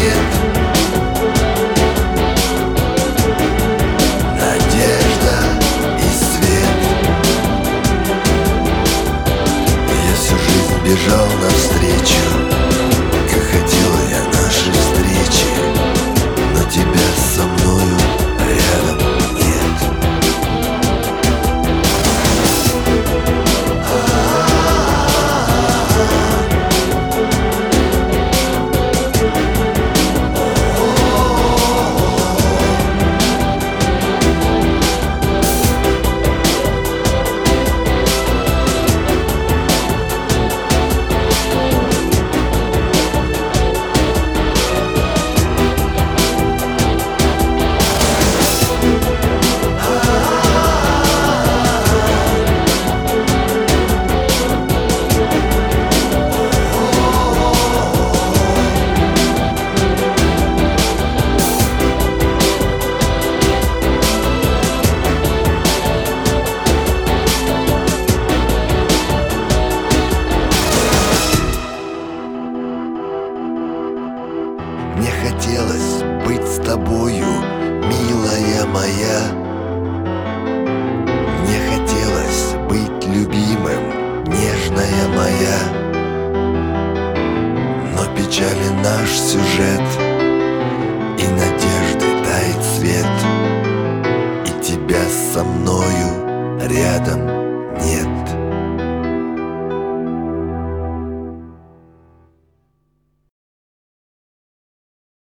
нет. Надежда и свет. Я всю жизнь бежал навстречу, как хотел я нашей встречи, но тебя со мною рядом нет. Мне хотелось быть с тобою, милая моя. Мне хотелось быть любимым, нежная моя. Но печали наш сюжет, и надежды тает свет, и тебя со мною рядом нет.